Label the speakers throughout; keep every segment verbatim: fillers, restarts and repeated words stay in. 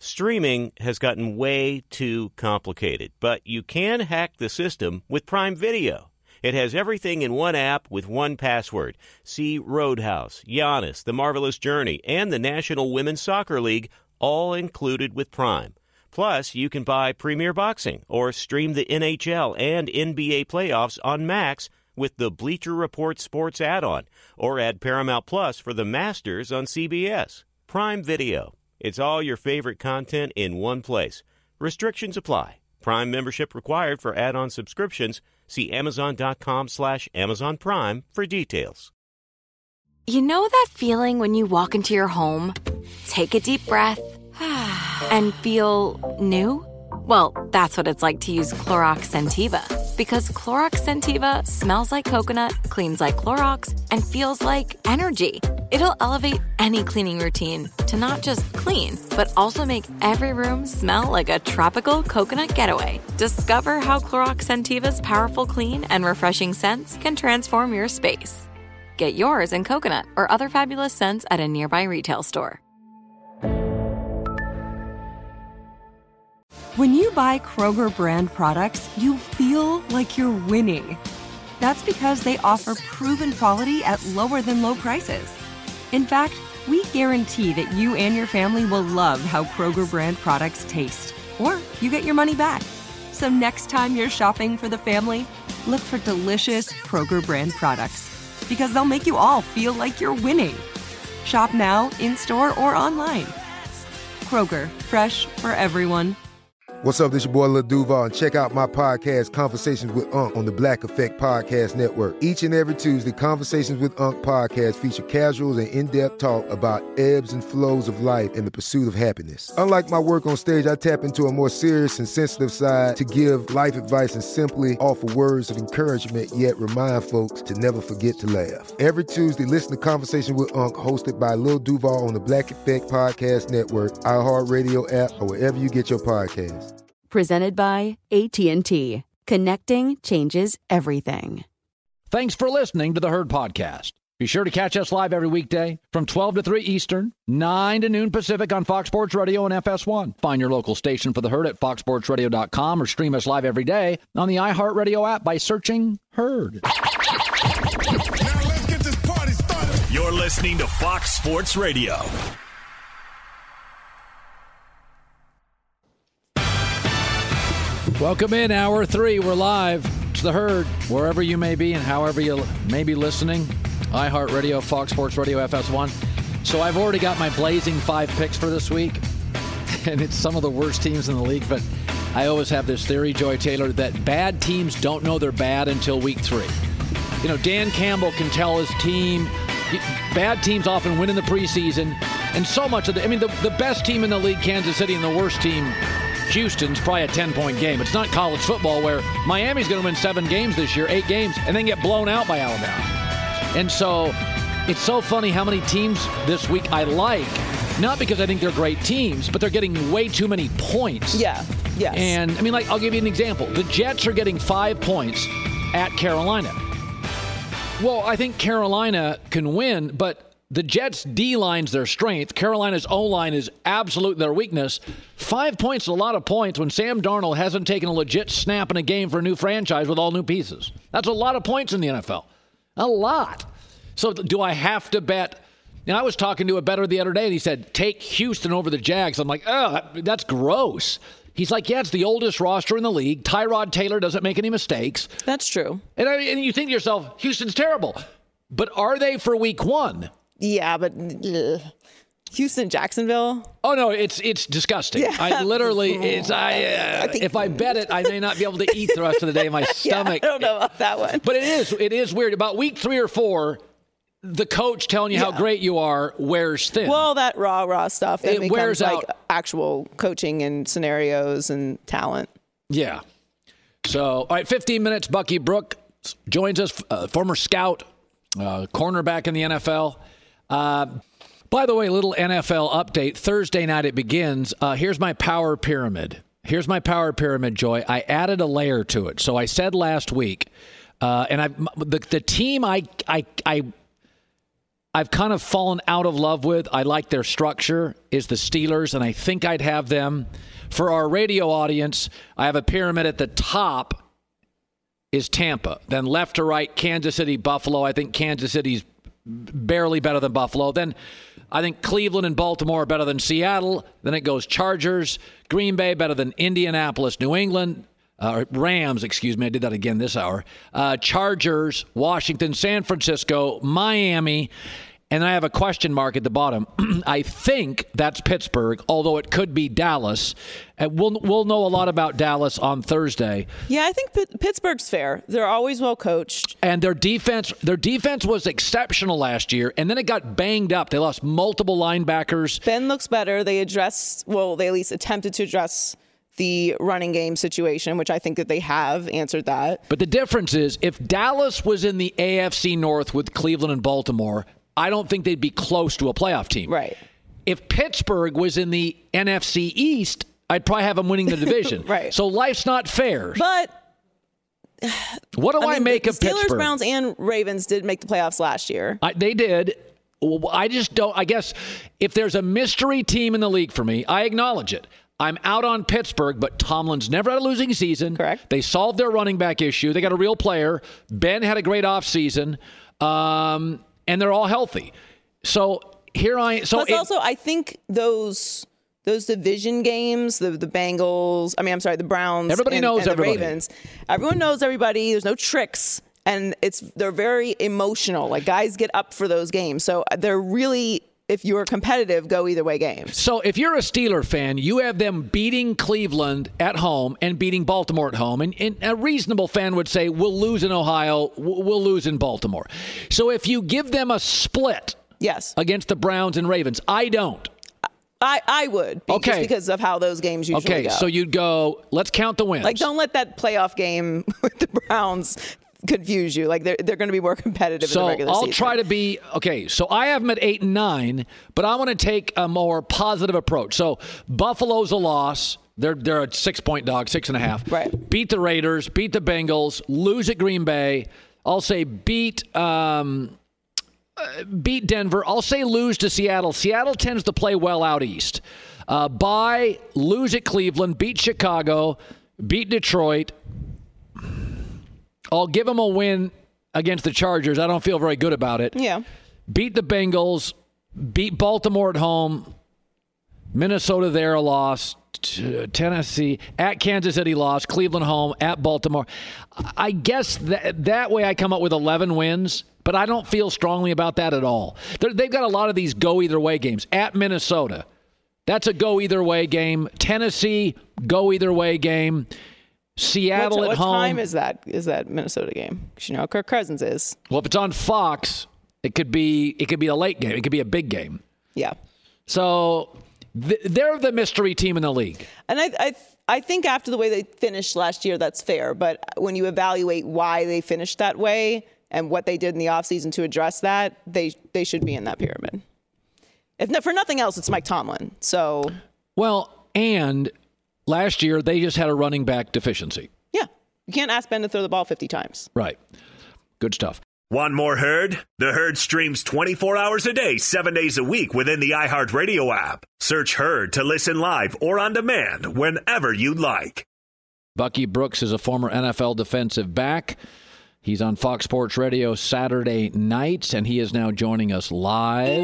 Speaker 1: Streaming has gotten way too complicated, but you can hack the system with Prime Video. It has everything in one app with one password. See Roadhouse, Giannis, The Marvelous Journey, and the National Women's Soccer League, all included with Prime. Plus, you can buy Premier Boxing or stream the N H L and N B A playoffs on Max with the Bleacher Report Sports add-on, or add Paramount Plus for the Masters on C B S. Prime Video. It's all your favorite content in one place. Restrictions apply. Prime membership required for add-on subscriptions. See Amazon.com slash Amazon Prime for details.
Speaker 2: You know that feeling when you walk into your home, take a deep breath, and feel new? Well, that's what it's like to use Clorox Scentiva. Because Clorox Scentiva smells like coconut, cleans like Clorox, and feels like energy. It'll elevate any cleaning routine to not just clean, but also make every room smell like a tropical coconut getaway. Discover how Clorox Scentiva's powerful clean and refreshing scents can transform your space. Get yours in coconut or other fabulous scents at a nearby retail store.
Speaker 3: When you buy Kroger brand products, you feel like you're winning. That's because they offer proven quality at lower than low prices. In fact, we guarantee that you and your family will love how Kroger brand products taste, or you get your money back. So next time you're shopping for the family, look for delicious Kroger brand products, because they'll make you all feel like you're winning. Shop now, in-store, or online. Kroger, fresh for everyone.
Speaker 4: What's up, this your boy Lil Duval, and check out my podcast, Conversations with Unc, on the Black Effect Podcast Network. Each and every Tuesday, Conversations with Unc podcast feature casuals and in-depth talk about ebbs and flows of life and the pursuit of happiness. Unlike my work on stage, I tap into a more serious and sensitive side to give life advice and simply offer words of encouragement, yet remind folks to never forget to laugh. Every Tuesday, listen to Conversation with Unc, hosted by Lil Duval on the Black Effect Podcast Network, iHeartRadio app, or wherever you get your podcasts.
Speaker 5: Presented by A T and T. Connecting changes everything.
Speaker 6: Thanks for listening to the Herd Podcast. Be sure to catch us live every weekday from twelve to three Eastern, nine to noon Pacific on Fox Sports Radio and F S one. Find your local station for the Herd at fox sports radio dot com or stream us live every day on the iHeartRadio app by searching Herd.
Speaker 7: Now let's get this party started. You're listening to Fox Sports Radio.
Speaker 6: Welcome in, hour three. We're live. It's the Herd, wherever you may be and however you may be listening. iHeartRadio, Fox Sports Radio, F S one. So I've already got my blazing five picks for this week. And it's some of the worst teams in the league. But I always have this theory, Joy Taylor, that bad teams don't know they're bad until week three. You know, Dan Campbell can tell his team. Bad teams often win in the preseason. And so much of the, I mean, the, the best team in the league, Kansas City, and the worst team, Houston's, probably a ten-point game. It's not college football where Miami's going to win seven games this year, eight games, and then get blown out by Alabama. And so it's so funny how many teams this week I like, not because I think they're great teams, but they're getting way too many points.
Speaker 8: Yeah, yes.
Speaker 6: And, I mean, like, I'll give you an example. The Jets are getting five points at Carolina. Well, I think Carolina can win, but the Jets' D-line's their strength. Carolina's O-line is absolute their weakness. Five points is a lot of points when Sam Darnold hasn't taken a legit snap in a game for a new franchise with all new pieces. That's a lot of points in the N F L. A lot. So do I have to bet? And I was talking to a bettor the other day, and he said, take Houston over the Jags. I'm like, oh, that's gross. He's like, yeah, it's the oldest roster in the league. Tyrod Taylor doesn't make any mistakes.
Speaker 8: That's true.
Speaker 6: And, I, and you think to yourself, Houston's terrible. But are they for week one?
Speaker 8: Yeah, but uh, Houston, Jacksonville.
Speaker 6: Oh no, it's it's disgusting. Yeah. I literally, it's I. Uh, I think, if I bet it, I may not be able to eat the rest of the day. My stomach.
Speaker 8: Yeah, I don't know about that one.
Speaker 6: But it is it is weird. About week three or four, the coach telling you yeah. how great you are wears thin.
Speaker 8: Well, that rah rah stuff that
Speaker 6: it
Speaker 8: becomes
Speaker 6: wears
Speaker 8: like
Speaker 6: out.
Speaker 8: Actual coaching and scenarios and talent.
Speaker 6: Yeah. So all right, fifteen minutes. Bucky Brook joins us, uh, former scout, uh, cornerback in the N F L. Uh, by the way, little N F L update. Thursday night it begins. Uh, here's my power pyramid. Here's my power pyramid, Joy. I added a layer to it. So I said last week, uh, and I the the team I I I I've kind of fallen out of love with, I like their structure, is the Steelers, and I think I'd have them. For our radio audience, I have a pyramid at the top is Tampa. Then left to right, Kansas City, Buffalo. I think Kansas City's barely better than Buffalo. Then I think Cleveland and Baltimore are better than Seattle. Then it goes Chargers, Green Bay better than Indianapolis, New England, uh, Rams, excuse me, I did that again this hour. Uh, Chargers, Washington, San Francisco, Miami, and I have a question mark at the bottom. I think that's Pittsburgh, although it could be Dallas. And we'll we'll know a lot about Dallas on Thursday.
Speaker 8: Yeah, I think P- Pittsburgh's fair. They're always well coached,
Speaker 6: and their defense their defense was exceptional last year, and then it got banged up. They lost multiple linebackers.
Speaker 8: Ben looks better. They addressed, well, they at least attempted to address the running game situation, which I think that they have answered that.
Speaker 6: But the difference is, if Dallas was in the A F C North with Cleveland and Baltimore, I don't think they'd be close to a playoff team.
Speaker 8: Right.
Speaker 6: If Pittsburgh was in the N F C East, I'd probably have them winning the division.
Speaker 8: Right.
Speaker 6: So life's not fair.
Speaker 8: But
Speaker 6: what do I,
Speaker 8: I mean,
Speaker 6: make
Speaker 8: the
Speaker 6: of
Speaker 8: Steelers,
Speaker 6: Pittsburgh?
Speaker 8: Browns, and Ravens did make the playoffs last year.
Speaker 6: I, they did. I just don't. I guess if there's a mystery team in the league for me, I acknowledge it. I'm out on Pittsburgh, but Tomlin's never had a losing season.
Speaker 8: Correct.
Speaker 6: They solved their running back issue. They got a real player. Ben had a great offseason. Um, and they're all healthy. So here I so
Speaker 8: Plus
Speaker 6: it,
Speaker 8: also, I think those those division games, the the Bengals, I mean, I'm sorry, the Browns,
Speaker 6: everybody
Speaker 8: and,
Speaker 6: knows
Speaker 8: and the
Speaker 6: everybody.
Speaker 8: Ravens. Everyone knows everybody. There's no tricks, and it's they're very emotional. Like, guys get up for those games, so they're really, if you're competitive, go either way games.
Speaker 6: So if you're a Steeler fan, you have them beating Cleveland at home and beating Baltimore at home. And, and a reasonable fan would say, we'll lose in Ohio, we'll lose in Baltimore. So if you give them a split
Speaker 8: yes.
Speaker 6: against the Browns and Ravens, I don't.
Speaker 8: I, I would, be,
Speaker 6: okay.
Speaker 8: just because of how those games usually
Speaker 6: okay,
Speaker 8: go.
Speaker 6: Okay, so you'd go, let's count the wins.
Speaker 8: Like, don't let that playoff game with the Browns confuse you. Like, they're they're going to be more competitive
Speaker 6: so
Speaker 8: in the regular
Speaker 6: I'll
Speaker 8: season.
Speaker 6: try to be okay. So I have them at eight and nine, but I want to take a more positive approach. So Buffalo's a loss. They're they're a six point dog, six and a half.
Speaker 8: Right.
Speaker 6: Beat the Raiders, beat the Bengals, lose at Green Bay. I'll say beat um, uh, beat Denver. I'll say lose to Seattle. Seattle tends to play well out east. Uh, bye, lose at Cleveland, beat Chicago, beat Detroit. I'll give them a win against the Chargers. I don't feel very good about it.
Speaker 8: Yeah.
Speaker 6: Beat the Bengals. Beat Baltimore at home. Minnesota there a loss. T- Tennessee. At Kansas City loss. Cleveland home. At Baltimore. I guess that, that way I come up with eleven wins, but I don't feel strongly about that at all. They're, they've got a lot of these go-either-way games. At Minnesota. That's a go-either-way game. Tennessee, go-either-way game. Seattle
Speaker 8: what,
Speaker 6: at
Speaker 8: what
Speaker 6: home.
Speaker 8: What time is that? Is that Minnesota game? Because you know how Kirk Cousins is.
Speaker 6: Well, if it's on Fox, it could be it could be a late game. It could be a big game.
Speaker 8: Yeah.
Speaker 6: So th- they're the mystery team in the league.
Speaker 8: And I, I I think after the way they finished last year, that's fair. But when you evaluate why they finished that way and what they did in the offseason to address that, they they should be in that pyramid. If not, for nothing else, it's Mike Tomlin. So
Speaker 6: well, and last year, they just had a running back deficiency.
Speaker 8: Yeah. You can't ask Ben to throw the ball fifty times.
Speaker 6: Right. Good stuff.
Speaker 7: Want more Herd? The Herd streams twenty-four hours a day, seven days a week within the iHeartRadio app. Search Herd to listen live or on demand whenever you like.
Speaker 6: Bucky Brooks is a former N F L defensive back. He's on Fox Sports Radio Saturday nights, and he is now joining us live.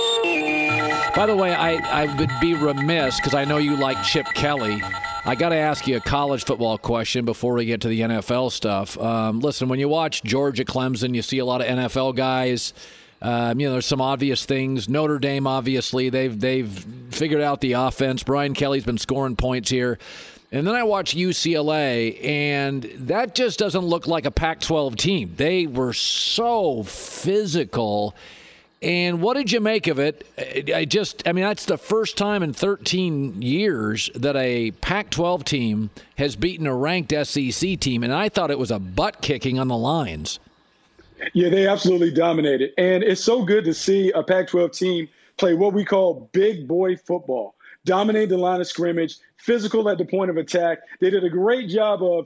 Speaker 6: By the way, I, I would be remiss, because I know you like Chip Kelly. I got to ask you a college football question before we get to the N F L stuff. Um, listen, when you watch Georgia Clemson, you see a lot of N F L guys. Um, you know, there's some obvious things. Notre Dame, obviously, they've they've figured out the offense. Brian Kelly's been scoring points here. And then I watch U C L A, and that just doesn't look like a Pac twelve team. They were so physical. And what did you make of it? I just, I mean, that's the first time in thirteen years that a Pac twelve team has beaten a ranked S E C team, and I thought it was a butt kicking on the lines.
Speaker 9: Yeah, they absolutely dominated. And it's so good to see a Pac twelve team play what we call big boy football, dominate the line of scrimmage, physical at the point of attack. They did a great job of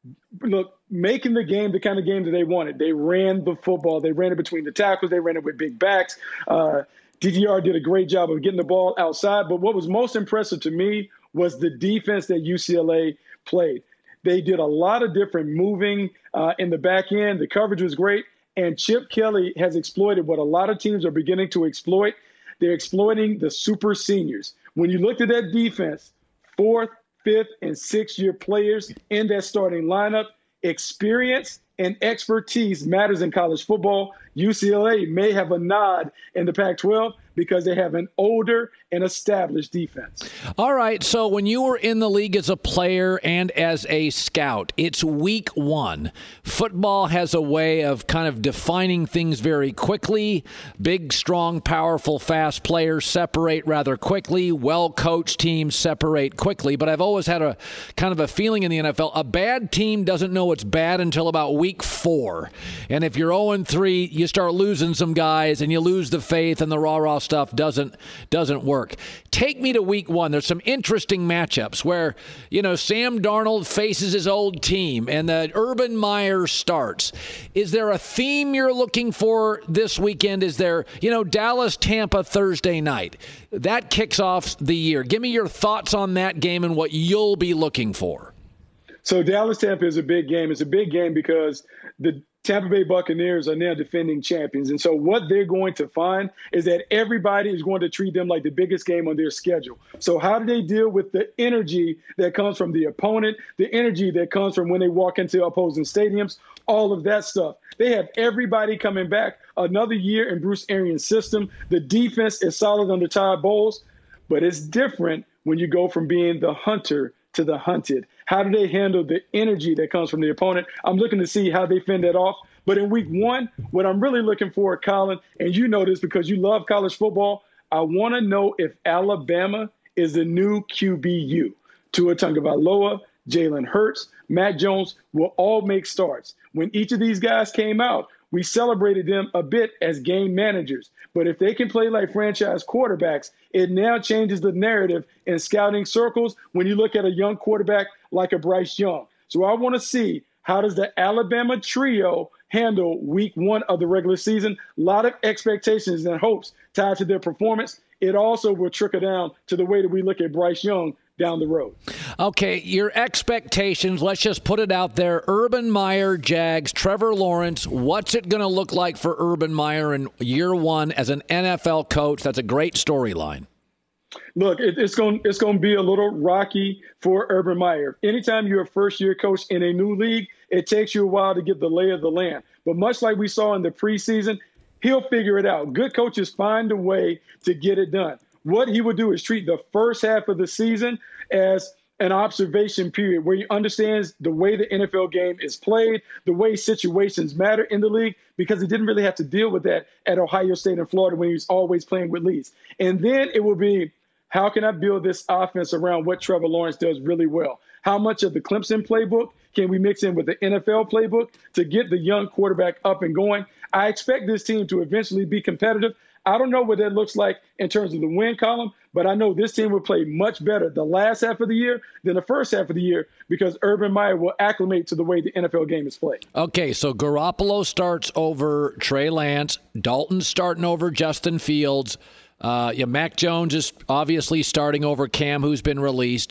Speaker 9: look, making the game the kind of game that they wanted. They ran the football. They ran it between the tackles. They ran it with big backs. Uh, D T R did a great job of getting the ball outside. But what was most impressive to me was the defense that U C L A played. They did a lot of different moving uh, in the back end. The coverage was great. And Chip Kelly has exploited what a lot of teams are beginning to exploit. They're exploiting the super seniors. When you looked at that defense, fourth, fifth, and sixth-year players in that starting lineup, experience and expertise matters in college football. U C L A may have a nod in the Pac twelve because they have an older and established defense.
Speaker 6: All right, so when you were in the league as a player and as a scout, it's week one. Football has a way of kind of defining things very quickly. Big, strong, powerful, fast players separate rather quickly. Well-coached teams separate quickly. But I've always had a kind of a feeling in the N F L, a bad team doesn't know it's bad until about week four. And if you're oh and three, you start losing some guys and you lose the faith and the rah-rah stuff doesn't doesn't work. Take me to week one. There's some interesting matchups where, you know, Sam Darnold faces his old team and the Urban Meyer starts. Is there a theme you're looking for this weekend? Is there, you know, Dallas, Tampa Thursday night? That kicks off the year. Give me your thoughts on that game and what you'll be looking for.
Speaker 9: So Dallas Tampa is a big game. It's a big game because the Tampa Bay Buccaneers are now defending champions. And so what they're going to find is that everybody is going to treat them like the biggest game on their schedule. So how do they deal with the energy that comes from the opponent, the energy that comes from when they walk into opposing stadiums, all of that stuff? They have everybody coming back. Another year in Bruce Arians' system. The defense is solid under Todd Bowles, but it's different when you go from being the hunter to the hunted. How do they handle the energy that comes from the opponent? I'm looking to see how they fend that off. But in week one, what I'm really looking for, Colin, and you know this because you love college football, I want to know if Alabama is the new Q B U. Tua Tagovailoa, Jalen Hurts, Mac Jones will all make starts. When each of these guys came out, we celebrated them a bit as game managers. But if they can play like franchise quarterbacks, it now changes the narrative in scouting circles when you look at a young quarterback like a Bryce Young. So I want to see, how does the Alabama trio handle week one of the regular season? A lot of expectations and hopes tied to their performance. It also will trickle down to the way that we look at Bryce Young down the road.
Speaker 6: Okay, your expectations, let's just put it out there. Urban Meyer, Jags, Trevor Lawrence, what's it going to look like for Urban Meyer in year one as an N F L coach? That's a great storyline.
Speaker 9: Look, it, it's going it's going to be a little rocky for Urban Meyer. Anytime you're a first-year coach in a new league, it takes you a while to get the lay of the land. But much like we saw in the preseason, he'll figure it out. Good coaches find a way to get it done. What he would do is treat the first half of the season as an observation period where he understands the way the N F L game is played, the way situations matter in the league, because he didn't really have to deal with that at Ohio State and Florida when he was always playing with leads. And then it will be, how can I build this offense around what Trevor Lawrence does really well? How much of the Clemson playbook can we mix in with the N F L playbook to get the young quarterback up and going? I expect this team to eventually be competitive. I don't know what that looks like in terms of the win column, but I know this team will play much better the last half of the year than the first half of the year because Urban Meyer will acclimate to the way the N F L game is played.
Speaker 6: Okay, so Garoppolo starts over Trey Lance. Dalton's starting over Justin Fields. Uh, yeah, Mac Jones is obviously starting over Cam, who's been released.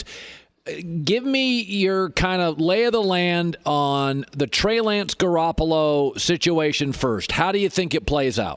Speaker 6: Give me your kind of lay of the land on the Trey Lance Garoppolo situation first. How do you think it plays out?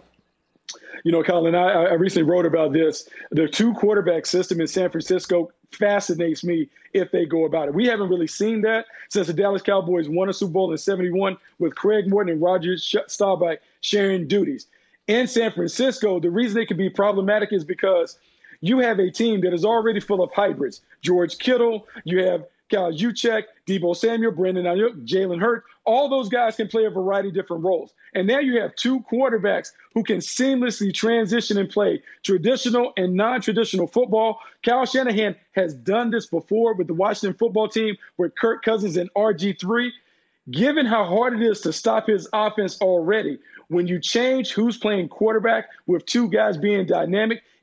Speaker 9: You know, Colin, I, I recently wrote about this. The two quarterback system in San Francisco fascinates me if they go about it. We haven't really seen that since the Dallas Cowboys won a Super Bowl in seventy-one with Craig Morton and Roger Staubach sharing duties. In San Francisco, the reason they can be problematic is because you have a team that is already full of hybrids. George Kittle, you have Kyle Juszczyk, Deebo Samuel, Brandon Ayuk, Jalen Hurts. All those guys can play a variety of different roles. And now you have two quarterbacks who can seamlessly transition and play traditional and non-traditional football. Kyle Shanahan has done this before with the Washington football team with Kirk Cousins and R G three. Given how hard it is to stop his offense already, when you change who's playing quarterback with two guys being dynamic,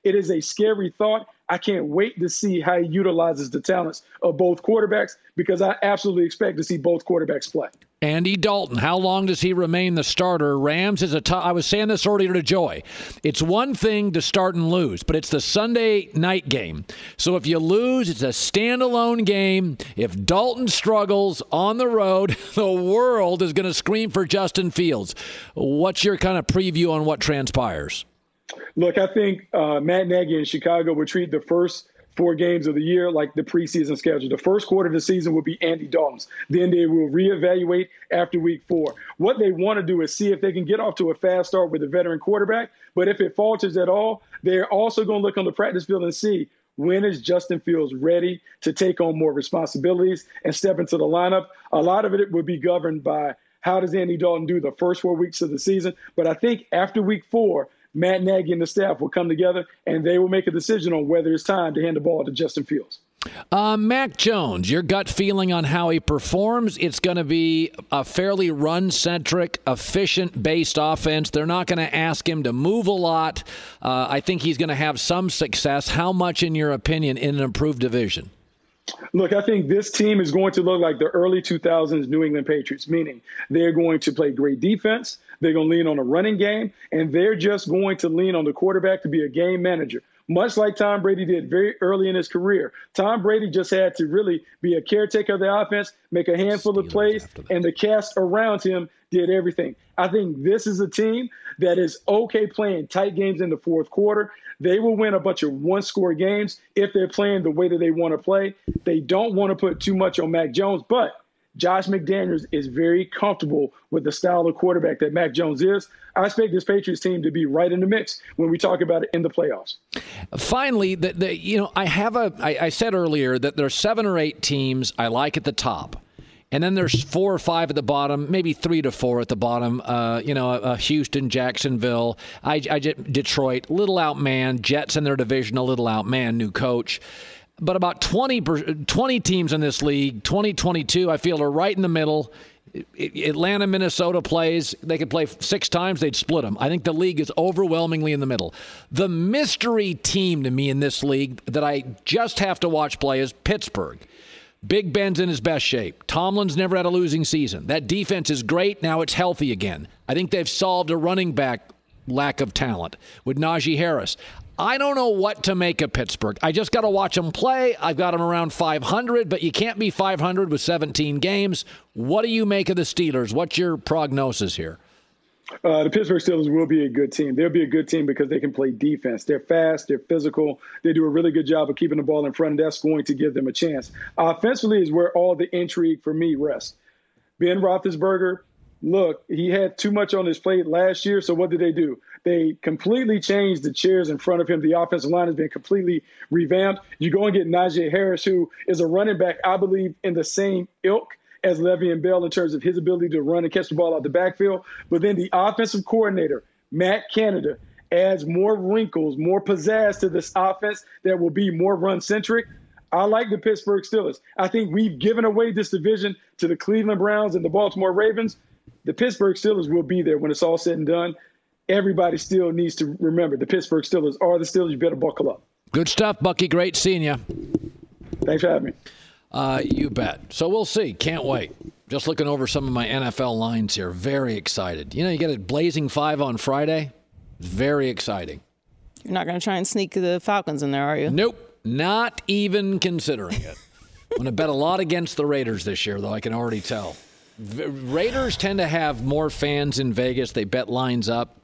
Speaker 9: It is a scary thought. I can't wait to see how he utilizes the talents of both quarterbacks, because I absolutely expect to see both quarterbacks play.
Speaker 6: Andy Dalton, how long does he remain the starter? Rams is a tough. I was saying this earlier to Joy. It's one thing to start and lose, but it's the Sunday night game. So if you lose, it's a standalone game. If Dalton struggles on the road, the world is going to scream for Justin Fields. What's your kind of preview on what transpires?
Speaker 9: Look, I think uh, Matt Nagy in Chicago will treat the first four games of the year like the preseason schedule. The first quarter of the season will be Andy Dalton's. Then they will reevaluate after week four. What they want to do is see if they can get off to a fast start with a veteran quarterback. But if it falters at all, they're also going to look on the practice field and see, when is Justin Fields ready to take on more responsibilities and step into the lineup? A lot of it will be governed by how does Andy Dalton do the first four weeks of the season. But I think after week four, Matt Nagy and the staff will come together and they will make a decision on whether it's time to hand the ball to Justin Fields.
Speaker 6: Uh, Mac Jones, your gut feeling on how he performs? It's going to be a fairly run-centric, efficient-based offense. They're not going to ask him to move a lot. Uh, I think he's going to have some success. How much, in your opinion, in an improved division?
Speaker 9: Look, I think this team is going to look like the early two thousands New England Patriots, meaning they're going to play great defense, they're going to lean on a running game, and they're just going to lean on the quarterback to be a game manager, much like Tom Brady did very early in his career. Tom Brady just had to really be a caretaker of the offense, make a handful of plays, and the cast around him did everything. I think this is a team that is okay playing tight games in the fourth quarter. They will win a bunch of one-score games if they're playing the way that they want to play. They don't want to put too much on Mac Jones, but Josh McDaniels is very comfortable with the style of quarterback that Mac Jones is. I expect this Patriots team to be right in the mix when we talk about it in the playoffs.
Speaker 6: Finally, the, the, you know, I have a. I, I said earlier that there are seven or eight teams I like at the top. And then there's four or five at the bottom, maybe three to four at the bottom. Uh, you know, uh, Houston, Jacksonville, I, I, Detroit, little outman. Jets in their division, a little outman. New coach. But about twenty, twenty teams in this league, twenty twenty-two, I feel are right in the middle. Atlanta, Minnesota plays. They could play six times. They'd split them. I think the league is overwhelmingly in the middle. The mystery team to me in this league that I just have to watch play is Pittsburgh. Big Ben's in his best shape. Tomlin's never had a losing season. That defense is great. Now it's healthy again. I think they've solved a running back lack of talent with Najee Harris. I don't know what to make of Pittsburgh. I just got to watch them play. I've got them around five hundred, but you can't be five hundred with seventeen games. What do you make of the Steelers? What's your prognosis here?
Speaker 9: Uh, the Pittsburgh Steelers will be a good team. They'll be a good team because they can play defense. They're fast. They're physical. They do a really good job of keeping the ball in front, and that's going to give them a chance. Offensively is where all the intrigue for me rests. Ben Roethlisberger, look, he had too much on his plate last year, so what did they do? They completely changed the chairs in front of him. The offensive line has been completely revamped. You go and get Najee Harris, who is a running back, I believe, in the same ilk as Le'Veon Bell in terms of his ability to run and catch the ball out the backfield. But then the offensive coordinator, Matt Canada, adds more wrinkles, more pizzazz to this offense that will be more run-centric. I like the Pittsburgh Steelers. I think we've given away this division to the Cleveland Browns and the Baltimore Ravens. The Pittsburgh Steelers will be there when it's all said and done. Everybody still needs to remember the Pittsburgh Steelers are the Steelers. You better buckle up.
Speaker 6: Good stuff, Bucky. Great seeing you.
Speaker 9: Thanks for having me.
Speaker 6: Uh, you bet. So we'll see. Can't wait. Just looking over some of my N F L lines here. Very excited. You know, you get a blazing five on Friday. Very exciting.
Speaker 8: You're not going to try and sneak the Falcons in there, are you?
Speaker 6: Nope. Not even considering it. I'm going to bet a lot against the Raiders this year, though, I can already tell. V- Raiders tend to have more fans in Vegas. They bet lines up.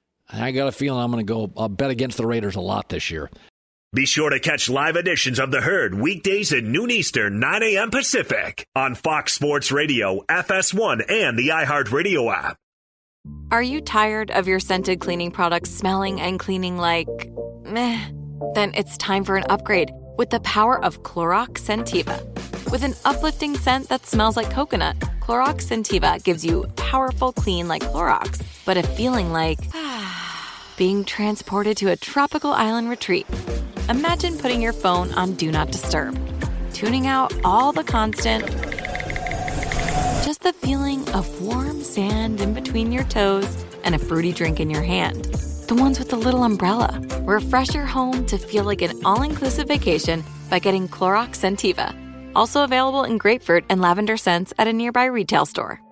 Speaker 6: I got a feeling I'm going to go, I'll bet against the Raiders a lot this year.
Speaker 7: Be sure to catch live editions of The Herd weekdays at noon Eastern, nine a.m. Pacific on Fox Sports Radio, F S one, and the iHeartRadio app.
Speaker 2: Are you tired of your scented cleaning products smelling and cleaning like meh? Then it's time for an upgrade with the power of Clorox Scentiva. With an uplifting scent that smells like coconut, Clorox Scentiva gives you powerful clean like Clorox, but a feeling like being transported to a tropical island retreat. Imagine putting your phone on Do Not Disturb, tuning out all the constant, just the feeling of warm sand in between your toes and a fruity drink in your hand. the ones with the little umbrella. Refresh your home to feel like an all-inclusive vacation by getting Clorox Scentiva. Also available in grapefruit and lavender scents at a nearby retail store.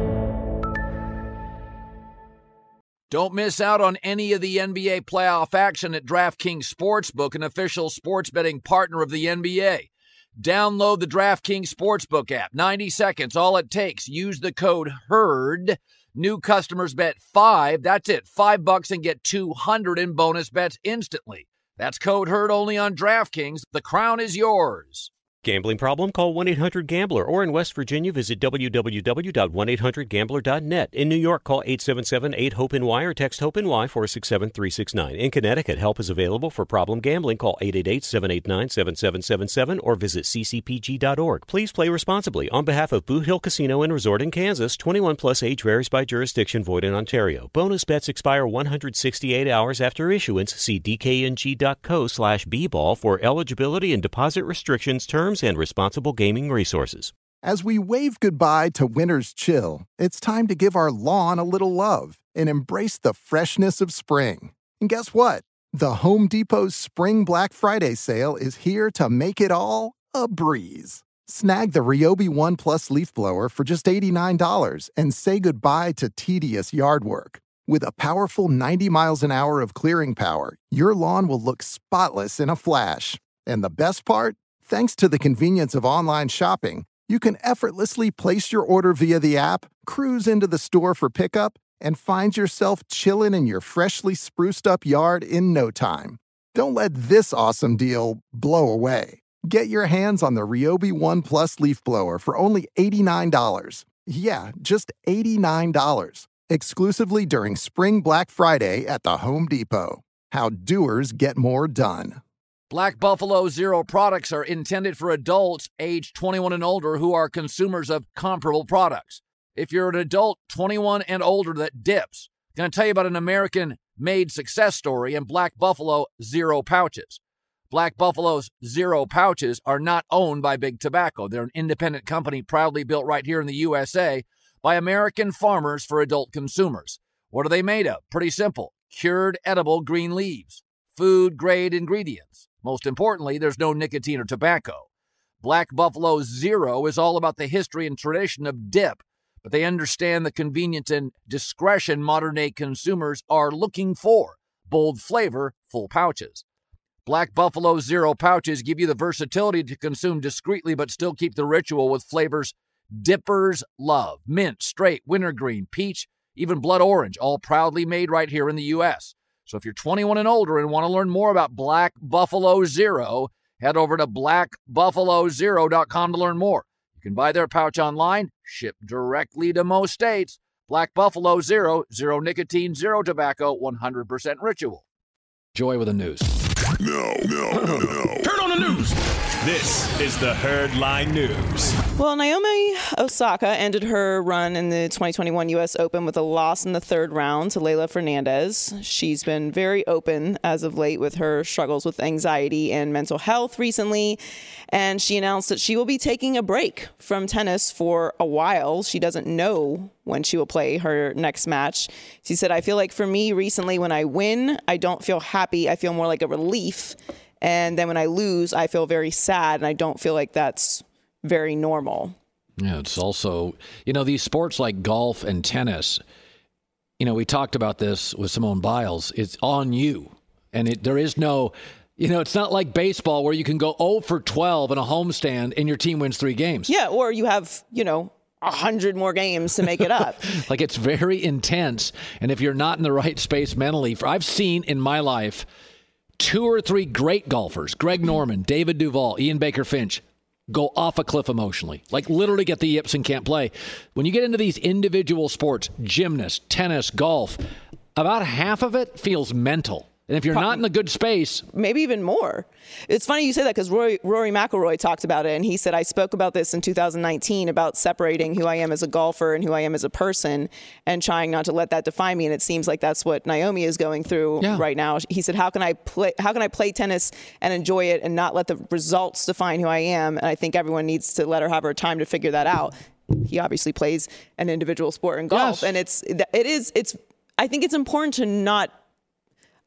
Speaker 6: Don't miss out on any of the N B A playoff action at DraftKings Sportsbook, an official sports betting partner of the N B A. Download the DraftKings Sportsbook app. ninety seconds, all it takes. Use the code HERD. New customers bet five. That's it. Five bucks and get two hundred in bonus bets instantly. That's code HERD only on DraftKings. The crown is yours.
Speaker 1: Gambling problem? Call one eight hundred gambler, or in West Virginia, visit w w w dot one eight hundred gambler dot net. In New York, call eight seven seven eight hope N Y or text HOPE-NY four six seven three six nine. In Connecticut, help is available for problem gambling. Call eight eight eight seven eight nine seven seven seven seven or visit c c p g dot org. Please play responsibly. On behalf of Boot Hill Casino and Resort in Kansas, twenty-one plus age varies by jurisdiction, void in Ontario. Bonus bets expire one hundred sixty-eight hours after issuance. See d k n g dot co slash b ball for eligibility and deposit restrictions, terms, and responsible gaming resources.
Speaker 10: As we wave goodbye to winter's chill, it's time to give our lawn a little love and embrace the freshness of spring. And guess what? The Home Depot's Spring Black Friday sale is here to make it all a breeze. Snag the Ryobi One Plus leaf blower for just eighty-nine dollars and say goodbye to tedious yard work. With a powerful ninety miles an hour of clearing power, your lawn will look spotless in a flash. And the best part? Thanks to the convenience of online shopping, you can effortlessly place your order via the app, cruise into the store for pickup, and find yourself chilling in your freshly spruced up yard in no time. Don't let this awesome deal blow away. Get your hands on the Ryobi One Plus leaf blower for only eighty-nine dollars. Yeah, just eighty-nine dollars. Exclusively during Spring Black Friday at the Home Depot. How doers get more done.
Speaker 6: Black Buffalo Zero products are intended for adults aged twenty-one and older who are consumers of comparable products. If you're an adult twenty-one and older that dips, I'm going to tell you about an American-made success story in Black Buffalo Zero pouches. Black Buffalo's Zero pouches are not owned by Big Tobacco. They're an independent company proudly built right here in the U S A by American farmers for adult consumers. What are they made of? Pretty simple. Cured edible green leaves. Food-grade ingredients. Most importantly, there's no nicotine or tobacco. Black Buffalo Zero is all about the history and tradition of dip, but they understand the convenience and discretion modern-day consumers are looking for. Bold flavor, full pouches. Black Buffalo Zero pouches give you the versatility to consume discreetly but still keep the ritual with flavors dippers love. Mint, straight, wintergreen, peach, even blood orange, all proudly made right here in the U S So if you're twenty-one and older and want to learn more about Black Buffalo Zero, head over to black buffalo zero dot com to learn more. You can buy their pouch online, shipped directly to most states. Black Buffalo Zero, zero nicotine, zero tobacco, one hundred percent ritual. Joy with the news.
Speaker 7: No, no, no. Turn on the news. This is the Herd Line News.
Speaker 8: Well, Naomi Osaka ended her run in the twenty twenty-one U S Open with a loss in the third round to Leylah Fernandez. She's been very open as of late with her struggles with anxiety and mental health recently, and she announced that she will be taking a break from tennis for a while. She doesn't know when she will play her next match. She said, I feel like for me recently when I win, I don't feel happy. I feel more like a relief. And then when I lose, I feel very sad, and I don't feel like that's very normal.
Speaker 6: Yeah, it's also, you know, these sports like golf and tennis, you know, we talked about this with Simone Biles. It's on you. And it, there is no, you know, it's not like baseball where you can go oh for twelve in a homestand and your team wins three games.
Speaker 8: Yeah, or you have, you know, a hundred more games to make it up.
Speaker 6: Like, it's very intense. And if you're not in the right space mentally, I've seen in my life two or three great golfers, Greg Norman, David Duval, Ian Baker Finch, go off a cliff emotionally, like literally get the yips and can't play. When you get into these individual sports, gymnast, tennis, golf, about half of it feels mental. And if you're not in the good space,
Speaker 8: maybe even more. It's funny you say that because Rory, Rory McIlroy talked about it, and he said, I spoke about this in two thousand nineteen about separating who I am as a golfer and who I am as a person and trying not to let that define me. And it seems like that's what Naomi is going through yeah. right now. He said, how can I play, how can I play tennis and enjoy it and not let the results define who I am? And I think everyone needs to let her have her time to figure that out. He obviously plays an individual sport in golf. Yes. And it's, it is, it's, I think it's important to not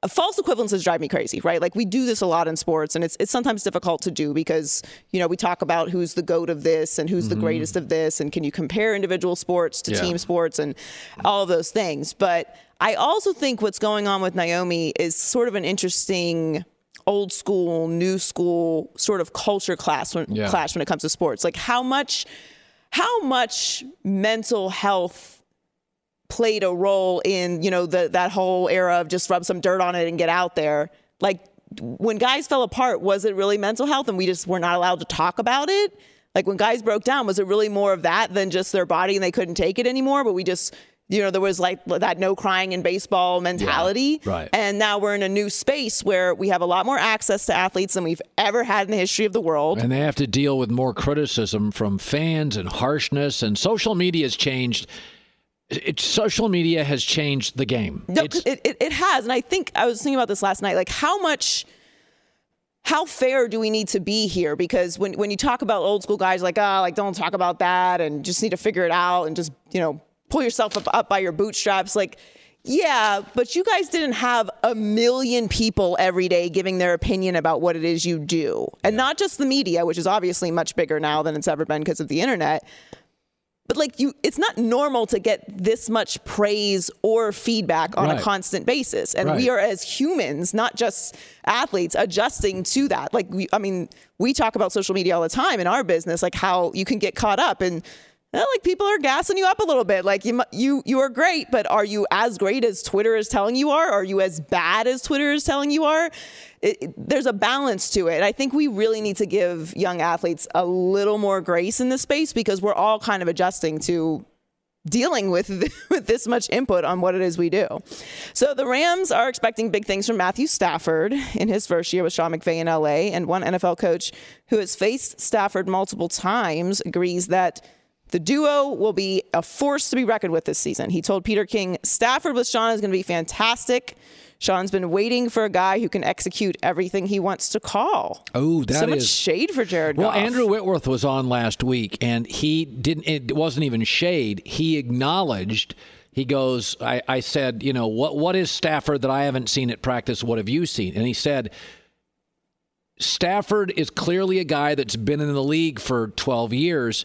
Speaker 8: false equivalences drive me crazy, right? Like we do this a lot in sports, and it's it's sometimes difficult to do because, you know, we talk about who's the GOAT of this and who's mm-hmm. the greatest of this, and can you compare individual sports to yeah. team sports and all of those things. But I also think what's going on with Naomi is sort of an interesting old school, new school sort of culture clash when, yeah. clash when it comes to sports. Like how much, how much mental health played a role in, you know, the, that whole era of just rub some dirt on it and get out there. Like when guys fell apart, was it really mental health and we just were not allowed to talk about it? Like when guys broke down, was it really more of that than just their body and they couldn't take it anymore? But we just, you know, there was like that no crying in baseball mentality.
Speaker 6: Yeah, right.
Speaker 8: And now we're in a new space where we have a lot more access to athletes than we've ever had in the history of the world.
Speaker 6: And they have to deal with more criticism from fans and harshness, and social media has changed. It, social media has changed the game.
Speaker 8: No, it, it, it has. And I think I was thinking about this last night, like how much, how fair do we need to be here? Because when, when you talk about old school guys like, oh, like don't talk about that and just need to figure it out and just, you know, pull yourself up, up by your bootstraps. Like, yeah, but you guys didn't have a million people every day giving their opinion about what it is you do. And not just the media, which is obviously much bigger now than it's ever been because of the internet. But like you, it's not normal to get this much praise or feedback on
Speaker 6: right.
Speaker 8: a constant basis. And
Speaker 6: right.
Speaker 8: we are as humans, not just athletes, adjusting to that. Like, we, I mean, we talk about social media all the time in our business, like how you can get caught up and well, like people are gassing you up a little bit. Like you, you, you are great, but are you as great as Twitter is telling you are? Are you as bad as Twitter is telling you are? It, it, there's a balance to it. I think we really need to give young athletes a little more grace in this space because we're all kind of adjusting to dealing with, with this much input on what it is we do. So the Rams are expecting big things from Matthew Stafford in his first year with Sean McVay in L A. And one N F L coach who has faced Stafford multiple times agrees that the duo will be a force to be reckoned with this season. He told Peter King, Stafford with Sean is going to be fantastic. Sean's been waiting for a guy who can execute everything he wants to call.
Speaker 6: Oh, that
Speaker 8: so much
Speaker 6: is
Speaker 8: shade for Jared
Speaker 6: well,
Speaker 8: Goff.
Speaker 6: Well, Andrew Whitworth was on last week, and he didn't. It wasn't even shade. He acknowledged. He goes, I, I said, you know, what what is Stafford that I haven't seen at practice? What have you seen? And he said, Stafford is clearly a guy that's been in the league for twelve years.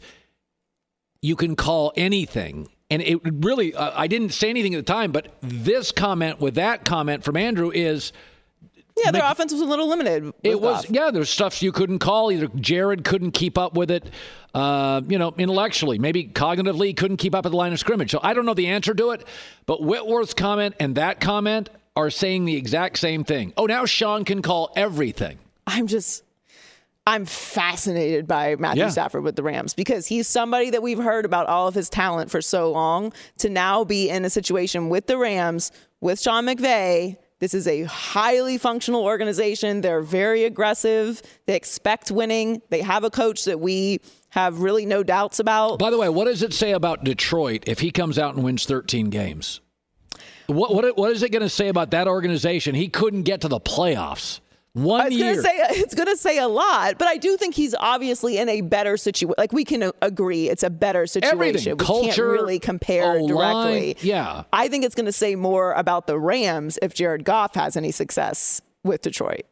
Speaker 6: You can call anything. And it really, uh, I didn't say anything at the time, but this comment with that comment from Andrew is...
Speaker 8: Yeah, their make, offense was a little limited.
Speaker 6: It was, Goff. yeah, there's stuff you couldn't call. Either Jared couldn't keep up with it, uh, you know, intellectually. Maybe cognitively couldn't keep up at the line of scrimmage. So I don't know the answer to it, but Whitworth's comment and that comment are saying the exact same thing. Oh, now Sean can call everything.
Speaker 8: I'm just... I'm fascinated by Matthew
Speaker 6: yeah.
Speaker 8: Stafford with the Rams because he's somebody that we've heard about all of his talent for so long. To now be in a situation with the Rams, with Sean McVay, this is a highly functional organization. They're very aggressive. They expect winning. They have a coach that we have really no doubts about.
Speaker 6: By the way, what does it say about Detroit if he comes out and wins thirteen games? What what, what is it going to say about that organization? He couldn't get to the playoffs. One
Speaker 8: it's
Speaker 6: year.
Speaker 8: Gonna say, it's going to say a lot, but I do think he's obviously in a better situation. Like, we can agree it's a better situation.
Speaker 6: Everything.
Speaker 8: We
Speaker 6: Culture,
Speaker 8: can't really compare
Speaker 6: O-line,
Speaker 8: directly.
Speaker 6: Yeah.
Speaker 8: I think it's going to say more about the Rams if Jared Goff has any success with Detroit.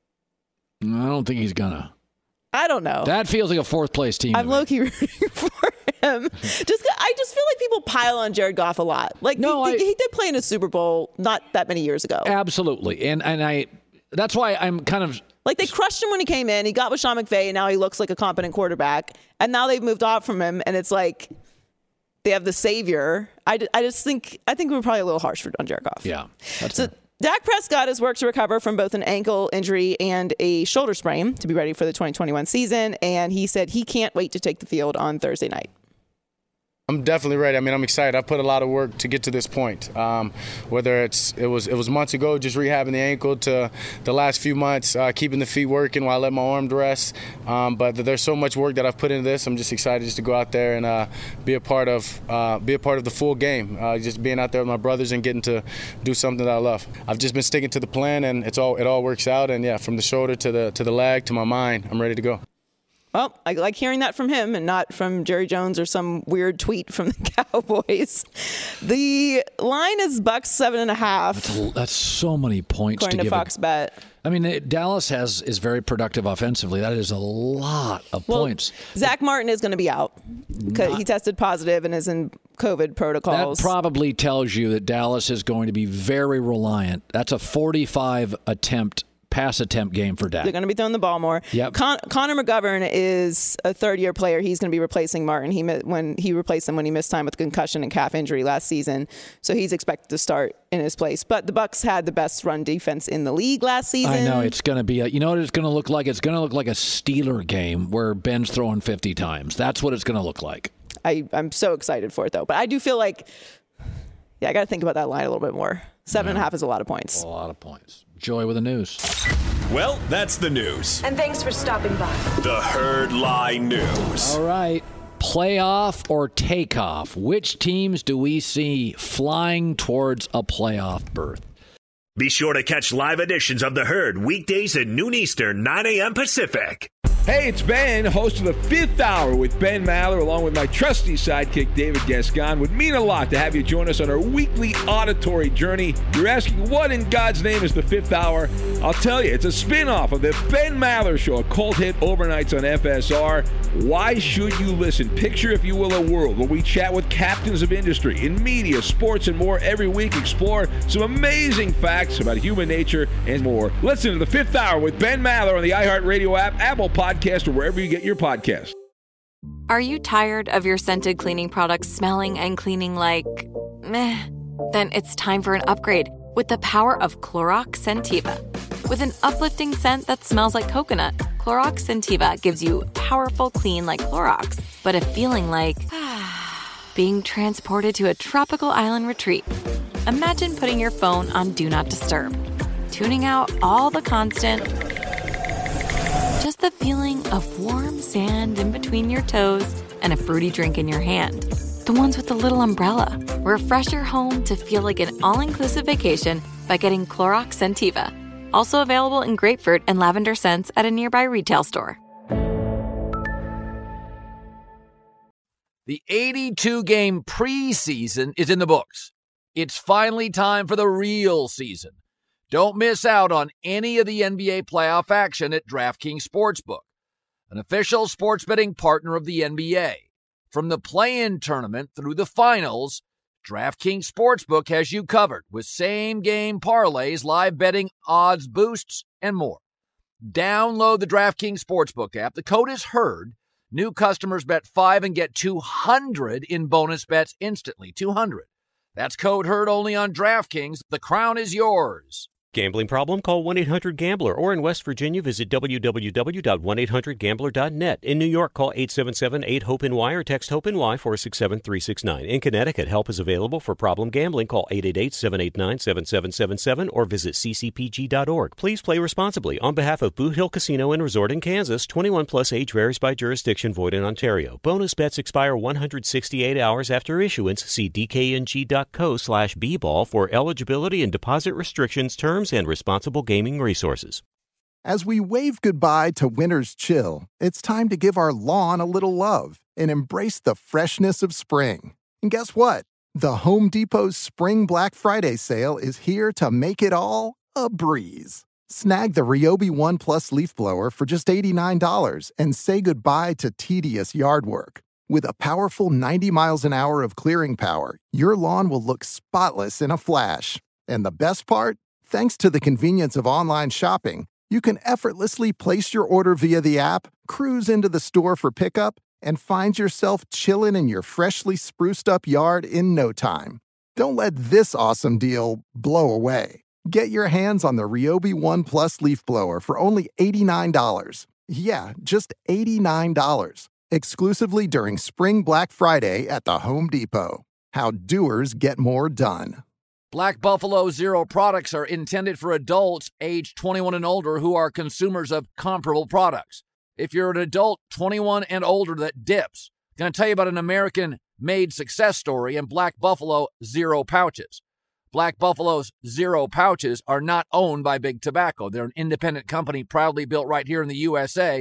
Speaker 6: I don't think he's going to.
Speaker 8: I don't know.
Speaker 6: That feels like a fourth-place team.
Speaker 8: I'm low-key rooting for him. Just, I just feel like people pile on Jared Goff a lot. Like,
Speaker 6: no,
Speaker 8: he,
Speaker 6: I,
Speaker 8: he did play in a Super Bowl not that many years ago.
Speaker 6: Absolutely. And, and I... That's why I'm kind of...
Speaker 8: Like, they crushed him when he came in. He got with Sean McVay, and now he looks like a competent quarterback. And now they've moved off from him, and it's like they have the savior. I, I just think I think we're probably a little harsh on Jared Goff.
Speaker 6: Yeah.
Speaker 8: So Dak Prescott has worked to recover from both an ankle injury and a shoulder sprain to be ready for the twenty twenty-one season, and he said he can't wait to take the field on Thursday night.
Speaker 11: I'm definitely ready. I mean, I'm excited. I've put a lot of work to get to this point. Um, whether it's it was it was months ago, just rehabbing the ankle, to the last few months, uh, keeping the feet working while I let my arm rest. Um, but there's so much work that I've put into this. I'm just excited just to go out there and uh, be a part of uh, be a part of the full game. Uh, just being out there with my brothers and getting to do something that I love. I've just been sticking to the plan, and it's all it all works out. And yeah, from the shoulder to the to the leg to my mind, I'm ready to go.
Speaker 8: Well, I like hearing that from him and not from Jerry Jones or some weird tweet from the Cowboys. The line is Bucks seven and a half.
Speaker 6: That's, a, that's so many points
Speaker 8: according
Speaker 6: to,
Speaker 8: to
Speaker 6: give
Speaker 8: Fox Bet.
Speaker 6: I mean, it, Dallas has is very productive offensively. That is a lot of
Speaker 8: well,
Speaker 6: points.
Speaker 8: Zach Martin is going to be out because he tested positive and is in COVID protocols.
Speaker 6: That probably tells you that Dallas is going to be very reliant. That's a forty-five attempt pass attempt game for Dak.
Speaker 8: They're going to be throwing the ball more.
Speaker 6: Yep.
Speaker 8: Con- Connor McGovern is a third-year player. He's going to be replacing Martin. He when he replaced him when he missed time with concussion and calf injury last season. So he's expected to start in his place. But the Bucs had the best run defense in the league last season.
Speaker 6: I know it's going to be. A, you know what it's going to look like? It's going to look like a Steeler game where Ben's throwing fifty times. That's what it's going to look like.
Speaker 8: I, I'm so excited for it though. But I do feel like, yeah, I got to think about that line a little bit more. Seven yeah. and a half is a lot of points.
Speaker 6: A lot of points. Joy with the news.
Speaker 7: Well, that's the news.
Speaker 12: And thanks for stopping by.
Speaker 7: The Herd Lie News.
Speaker 6: All right. Playoff or takeoff? Which teams do we see flying towards a playoff berth?
Speaker 7: Be sure to catch live editions of The Herd weekdays at noon Eastern, nine a.m. Pacific.
Speaker 13: Hey, it's Ben, host of the Fifth Hour with Ben Maller, along with my trusty sidekick, David Gascon. Would mean a lot to have you join us on our weekly auditory journey. You're asking, what in God's name is the Fifth Hour? I'll tell you, it's a spin-off of the Ben Maller Show, a cult hit overnights on F S R. Why should you listen? Picture, if you will, a world where we chat with captains of industry in media, sports, and more every week. Explore some amazing facts about human nature and more. Listen to the Fifth Hour with Ben Maller on the iHeartRadio app, Apple Podcasts, or wherever you get your podcasts.
Speaker 2: Are you tired of your scented cleaning products smelling and cleaning like meh? Then it's time for an upgrade with the power of Clorox Scentiva. With an uplifting scent that smells like coconut, Clorox Scentiva gives you powerful clean like Clorox, but a feeling like being transported to a tropical island retreat. Imagine putting your phone on Do Not Disturb, tuning out all the constant... just the feeling of warm sand in between your toes and a fruity drink in your hand. The ones with the little umbrella. Refresh your home to feel like an all-inclusive vacation by getting Clorox Scentiva. Also available in grapefruit and lavender scents at a nearby retail store.
Speaker 6: The eighty-two game preseason is in the books. It's finally time for the real season. Don't miss out on any of the N B A playoff action at DraftKings Sportsbook, an official sports betting partner of the N B A. From the play-in tournament through the finals, DraftKings Sportsbook has you covered with same-game parlays, live betting, odds boosts, and more. Download the DraftKings Sportsbook app. The code is HERD. New customers bet five and get two hundred in bonus bets instantly. two hundred. That's code HERD only on DraftKings. The crown is yours.
Speaker 1: Gambling problem? Call one eight hundred gambler, or in West Virginia, visit w w w dot one eight hundred gambler dot net. In New York, call eight seven seven eight hope N Y or text HOPE-NY four six seven three six nine. In Connecticut, help is available for problem gambling. Call eight eight eight seven eight nine seven seven seven seven or visit c c p g dot org. Please play responsibly. On behalf of Boot Hill Casino and Resort in Kansas, twenty-one plus age varies by jurisdiction, void in Ontario. Bonus bets expire one hundred sixty-eight hours after issuance. See d k n g dot co slash b ball for eligibility and deposit restrictions, terms, and responsible gaming resources.
Speaker 10: As we wave goodbye to winter's chill, it's time to give our lawn a little love and embrace the freshness of spring. And guess what? The Home Depot's Spring Black Friday sale is here to make it all a breeze. Snag the Ryobi One Plus leaf blower for just eighty-nine dollars and say goodbye to tedious yard work. With a powerful ninety miles an hour of clearing power, your lawn will look spotless in a flash. And the best part? Thanks to the convenience of online shopping, you can effortlessly place your order via the app, cruise into the store for pickup, and find yourself chilling in your freshly spruced up yard in no time. Don't let this awesome deal blow away. Get your hands on the Ryobi One Plus leaf blower for only eighty-nine dollars. Yeah, just eighty-nine dollars. Exclusively during Spring Black Friday at the Home Depot. How doers get more done.
Speaker 6: Black Buffalo Zero products are intended for adults age twenty-one and older who are consumers of comparable products. If you're an adult twenty-one and older that dips, I'm going to tell you about an American-made success story in Black Buffalo Zero pouches. Black Buffalo's Zero pouches are not owned by Big Tobacco. They're an independent company proudly built right here in the U S A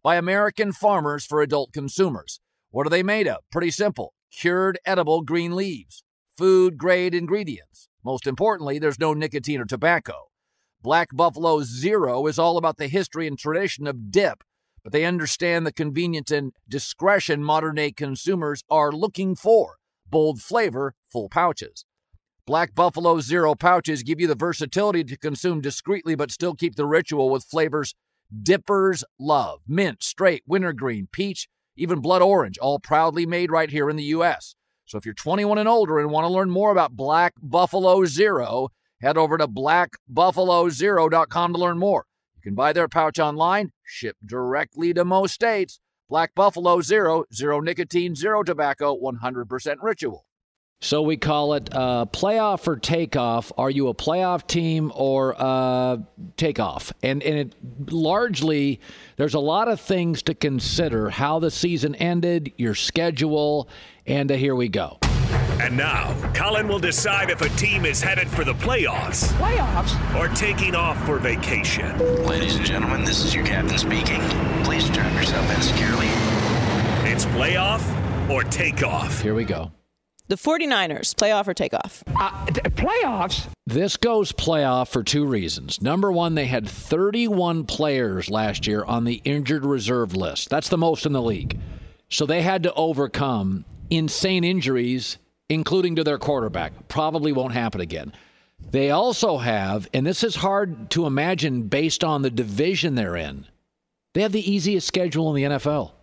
Speaker 6: by American farmers for adult consumers. What are they made of? Pretty simple. Cured edible green leaves. Food-grade ingredients. Most importantly, there's no nicotine or tobacco. Black Buffalo Zero is all about the history and tradition of dip, but they understand the convenience and discretion modern-day consumers are looking for. Bold flavor, full pouches. Black Buffalo Zero pouches give you the versatility to consume discreetly but still keep the ritual with flavors dippers love. Mint, straight, wintergreen, peach, even blood orange, all proudly made right here in the U S. So if you're twenty-one and older and want to learn more about Black Buffalo Zero, head over to black buffalo zero dot com to learn more. You can buy their pouch online, ship directly to most states. Black Buffalo Zero, zero nicotine, zero tobacco, one hundred percent ritual. So we call it uh, playoff or takeoff. Are you a playoff team or uh, takeoff? And, and it largely, there's a lot of things to consider. How the season ended, your schedule, and uh, here we go.
Speaker 7: And now, Colin will decide if a team is headed for the playoffs.
Speaker 12: Playoffs?
Speaker 7: Or taking off for vacation.
Speaker 12: Ladies and gentlemen, this is your captain speaking. Please strap yourself in securely.
Speaker 7: It's playoff or takeoff.
Speaker 6: Here we go.
Speaker 8: The 49ers, playoff or takeoff?
Speaker 12: Uh, th- playoffs?
Speaker 6: This goes playoff for two reasons. Number one, they had thirty-one players last year on the injured reserve list. That's the most in the league. So they had to overcome insane injuries, including to their quarterback. Probably won't happen again. They also have, and this is hard to imagine based on the division they're in, they have the easiest schedule in the N F L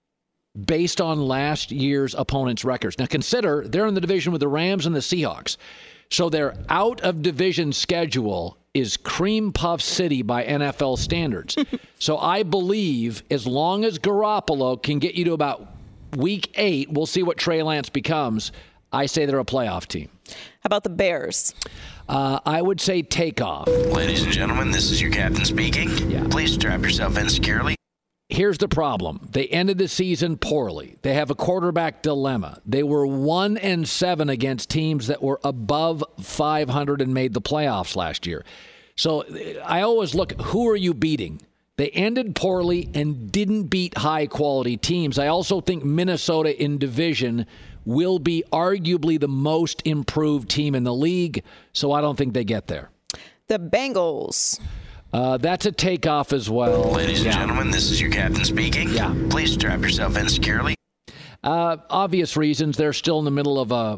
Speaker 6: based on last year's opponents' records. Now consider, they're in the division with the Rams and the Seahawks. So their out-of-division schedule is cream puff city by N F L standards. So I believe as long as Garoppolo can get you to about week eight, we'll see what Trey Lance becomes. I say they're a playoff team.
Speaker 8: How about the Bears?
Speaker 6: Uh, I would say takeoff.
Speaker 12: Ladies and gentlemen, this is your captain speaking.
Speaker 6: Yeah.
Speaker 12: Please strap yourself in securely.
Speaker 6: Here's the problem. They ended the season poorly. They have a quarterback dilemma. They were one and seven against teams that were above five hundred and made the playoffs last year. So I always look, who are you beating? They ended poorly and didn't beat high-quality teams. I also think Minnesota in division will be arguably the most improved team in the league, so I don't think they get there.
Speaker 8: The Bengals.
Speaker 6: Uh, that's a takeoff as well.
Speaker 12: Ladies and yeah. gentlemen, this is your captain speaking.
Speaker 6: Yeah.
Speaker 12: Please strap yourself in securely.
Speaker 6: Uh, obvious reasons. They're still in the middle of a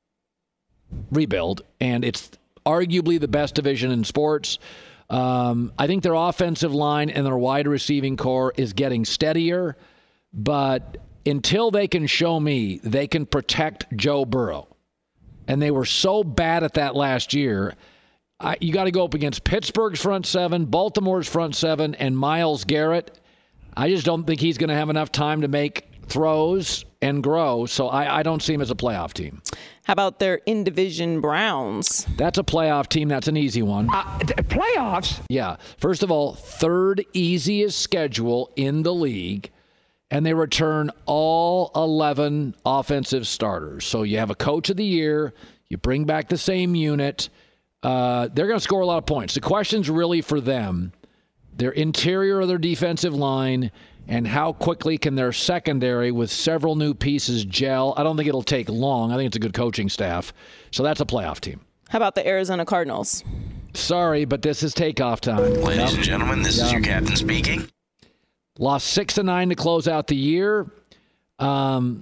Speaker 6: rebuild, and it's arguably the best division in sports. Um, I think their offensive line and their wide receiving core is getting steadier, but until they can show me they can protect Joe Burrow, and they were so bad at that last year, I, you got to go up against Pittsburgh's front seven, Baltimore's front seven, and Myles Garrett. I just don't think he's going to have enough time to make throws and grow, so I, I don't see him as a playoff team.
Speaker 8: How about their in-division Browns?
Speaker 6: That's a playoff team. That's an easy one.
Speaker 12: Uh, th- playoffs?
Speaker 6: Yeah. First of all, third easiest schedule in the league, and they return all eleven offensive starters. So you have a coach of the year, you bring back the same unit. Uh, they're going to score a lot of points. The question's really for them, their interior of their defensive line, and how quickly can their secondary with several new pieces gel. I don't think it'll take long. I think it's a good coaching staff. So that's a playoff team.
Speaker 8: How about the Arizona Cardinals?
Speaker 6: Sorry, but this is takeoff time.
Speaker 12: Ladies
Speaker 6: yep.
Speaker 12: and gentlemen, this yep. is your captain speaking.
Speaker 6: Lost six to nine to close out the year. Um,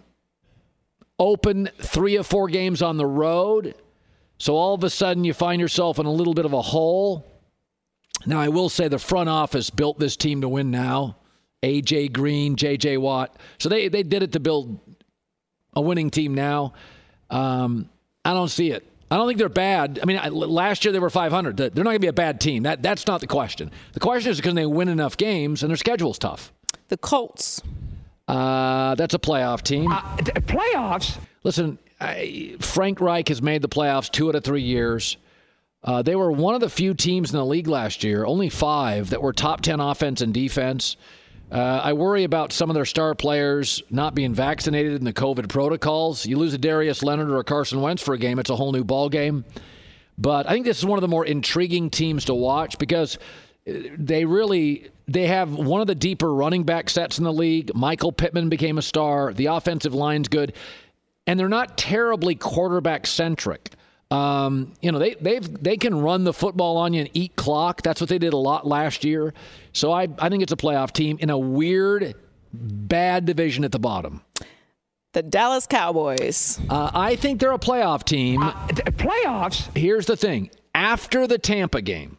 Speaker 6: open three or four games on the road. So all of a sudden you find yourself in a little bit of a hole. Now, I will say the front office built this team to win now. A J Green, J J Watt. So they, they did it to build a winning team now. Um, I don't see it. I don't think they're bad. I mean, I, last year they were five hundred. They're not going to be a bad team. That That's not the question. The question is because they win enough games and their schedule's tough.
Speaker 8: The Colts.
Speaker 6: Uh, that's a playoff team.
Speaker 12: Uh, th- playoffs?
Speaker 6: Listen, I, Frank Reich has made the playoffs two out of three years. Uh, they were one of the few teams in the league last year, only five, that were top ten offense and defense. Uh, I worry about some of their star players not being vaccinated in the COVID protocols. You lose a Darius Leonard or a Carson Wentz for a game, it's a whole new ball game. But I think this is one of the more intriguing teams to watch because they really they have one of the deeper running back sets in the league. Michael Pittman became a star. The offensive line's good. And they're not terribly quarterback-centric. Um, you know, they they've they can run the football on you and eat clock. That's what they did a lot last year. So I, I think it's a playoff team in a weird, bad division at the bottom.
Speaker 8: The Dallas Cowboys.
Speaker 6: Uh, I think they're a playoff team.
Speaker 13: Uh, playoffs?
Speaker 6: Here's the thing. After the Tampa game,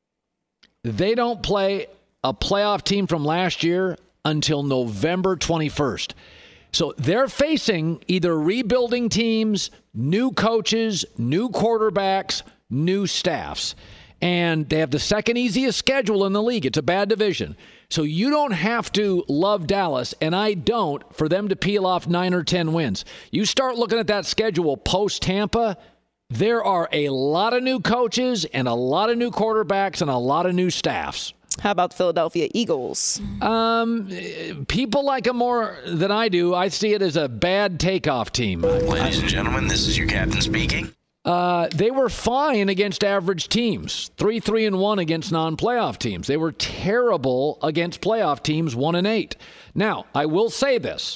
Speaker 6: they don't play a playoff team from last year until November twenty-first. So they're facing either rebuilding teams, new coaches, new quarterbacks, new staffs. And they have the second easiest schedule in the league. It's a bad division. So you don't have to love Dallas, and I don't, for them to peel off nine or ten wins. You start looking at that schedule post-Tampa, there are a lot of new coaches and a lot of new quarterbacks and a lot of new staffs.
Speaker 8: How about the Philadelphia Eagles?
Speaker 6: Um, people like them more than I do. I see it as a bad takeoff team.
Speaker 12: Ladies and gentlemen, this is your captain speaking.
Speaker 6: Uh, they were fine against average teams, three, three, and one against non-playoff teams. They were terrible against playoff teams, one and eight. Now, I will say this: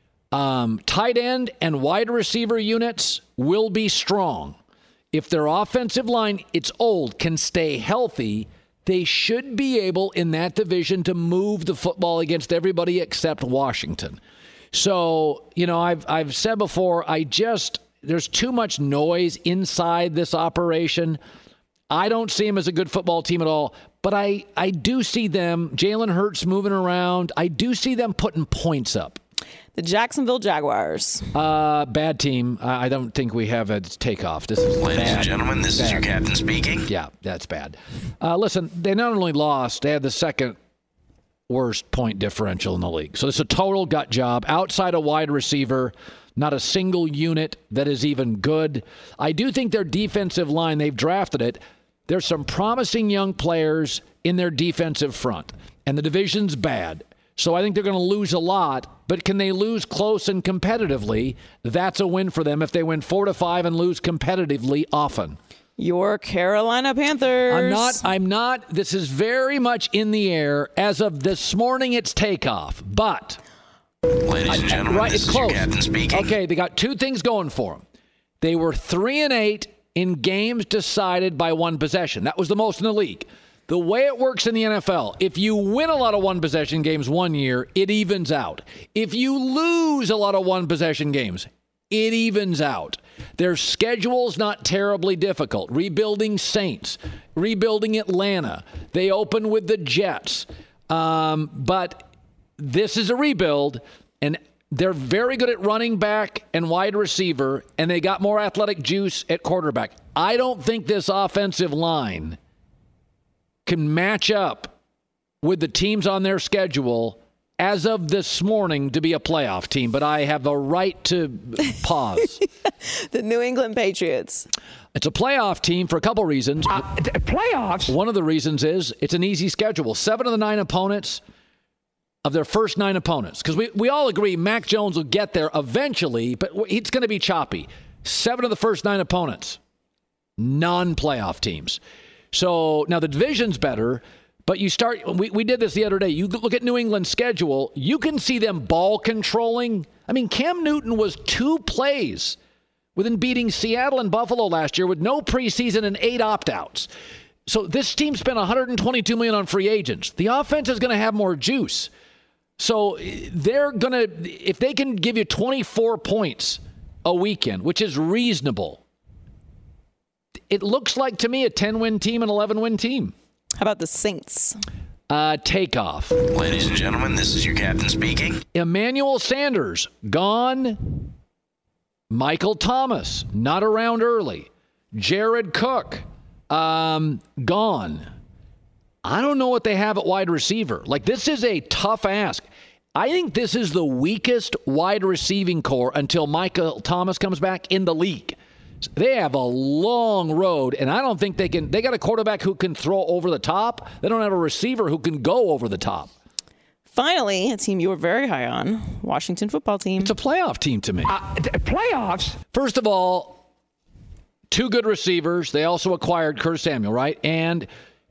Speaker 6: um, tight end and wide receiver units will be strong. If their offensive line, it's old, can stay healthy, they should be able in that division to move the football against everybody except Washington. So, you know, I've I've said before, I just there's too much noise inside this operation. I don't see them as a good football team at all, but I, I do see them, Jalen Hurts moving around. I do see them putting points up.
Speaker 8: The Jacksonville Jaguars.
Speaker 6: Uh, bad team. I, I don't think we have a takeoff. This is
Speaker 12: Ladies
Speaker 6: bad.
Speaker 12: and gentlemen, this
Speaker 6: bad.
Speaker 12: is your captain speaking.
Speaker 6: Yeah, that's bad. Uh, listen, they not only lost, they had the second worst point differential in the league. So it's a total gut job. Outside a wide receiver, not a single unit that is even good. I do think their defensive line, they've drafted it. There's some promising young players in their defensive front, and the division's bad. So I think they're going to lose a lot, but can they lose close and competitively? That's a win for them if they win four to five and lose competitively often.
Speaker 8: Your Carolina Panthers.
Speaker 6: I'm not, I'm not, this is very much in the air. As of this morning, it's takeoff, but.
Speaker 12: Ladies and gentlemen,
Speaker 6: right,
Speaker 12: this
Speaker 6: it's
Speaker 12: is
Speaker 6: close.
Speaker 12: your captain speaking.
Speaker 6: Okay, they got two things going for them. They were three and eight in games decided by one possession. That was the most in the league. The way it works in the N F L, if you win a lot of one-possession games one year, it evens out. If you lose a lot of one-possession games, it evens out. Their schedule's not terribly difficult. Rebuilding Saints, rebuilding Atlanta. They open with the Jets. Um, but this is a rebuild, and they're very good at running back and wide receiver, and they got more athletic juice at quarterback. I don't think this offensive line can match up with the teams on their schedule as of this morning to be a playoff team, but I have a right to pause.
Speaker 8: The New England Patriots.
Speaker 6: It's a playoff team for a couple reasons.
Speaker 13: Uh, playoffs?
Speaker 6: One of the reasons is it's an easy schedule. Seven of the nine opponents of their first nine opponents, because we, we all agree Mac Jones will get there eventually, but it's going to be choppy. Seven of the first nine opponents, non-playoff teams. So now the division's better, but you start, we, we did this the other day. You look at New England's schedule, you can see them ball controlling. I mean, Cam Newton was two plays within beating Seattle and Buffalo last year with no preseason and eight opt-outs. So this team spent one hundred twenty-two million dollars on free agents. The offense is going to have more juice. So they're going to, if they can give you twenty-four points a weekend, which is reasonable, it looks like to me a ten-win team, an eleven-win team.
Speaker 8: How about the Saints?
Speaker 6: Uh, takeoff.
Speaker 12: Ladies and gentlemen, this is your captain speaking.
Speaker 6: Emmanuel Sanders, gone. Michael Thomas, not around early. Jared Cook, um, gone. I don't know what they have at wide receiver. Like, this is a tough ask. I think this is the weakest wide receiving core until Michael Thomas comes back in the league. They have a long road, and I don't think they can. They got a quarterback who can throw over the top. They don't have a receiver who can go over the top.
Speaker 8: Finally, a team you were very high on, Washington football team.
Speaker 6: It's a playoff team to me.
Speaker 13: Uh, playoffs?
Speaker 6: First of all, two good receivers. They also acquired Curtis Samuel, right? And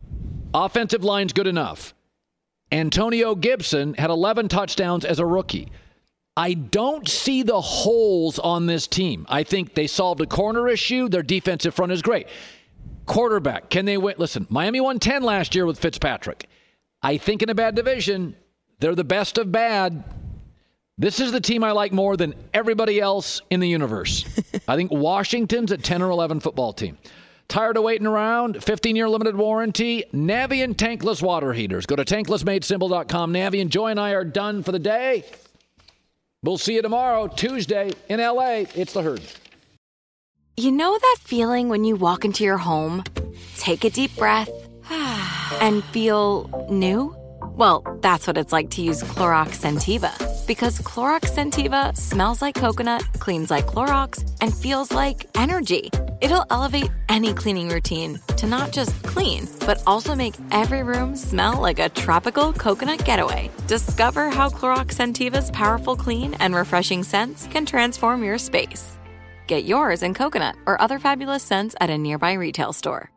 Speaker 6: Offensive line's good enough. Antonio Gibson had eleven touchdowns as a rookie. I don't see the holes on this team. I think they solved a corner issue. Their defensive front is great. Quarterback, can they win? Listen, Miami won ten last year with Fitzpatrick. I think in a bad division, they're the best of bad. This is the team I like more than everybody else in the universe. I think Washington's a ten or eleven football team. Tired of waiting around? fifteen-year limited warranty. Navien tankless water heaters. Go to tankless made simple dot com. Navien, Joy and I are done for the day. We'll see you tomorrow, Tuesday, in L A. It's The Herd.
Speaker 2: You know that feeling when you walk into your home, take a deep breath, and feel new? Well, that's what it's like to use Clorox Scentiva. Because Clorox Scentiva smells like coconut, cleans like Clorox, and feels like energy. It'll elevate any cleaning routine to not just clean, but also make every room smell like a tropical coconut getaway. Discover how Clorox Scentiva's powerful clean and refreshing scents can transform your space. Get yours in coconut or other fabulous scents at a nearby retail store.